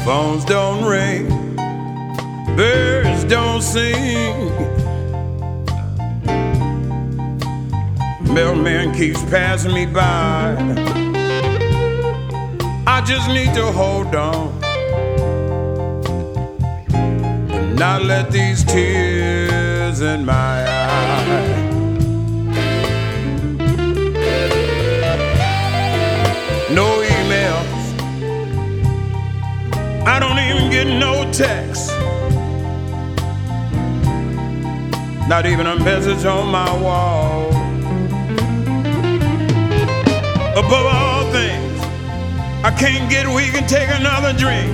Phones don't ring, birds don't sing. Mailman keeps passing me by. I just need to hold on and not let these tears in my eyes. No emails, I don't even get no text, not even a message on my wall. Above all things, I can't get weak and take another drink.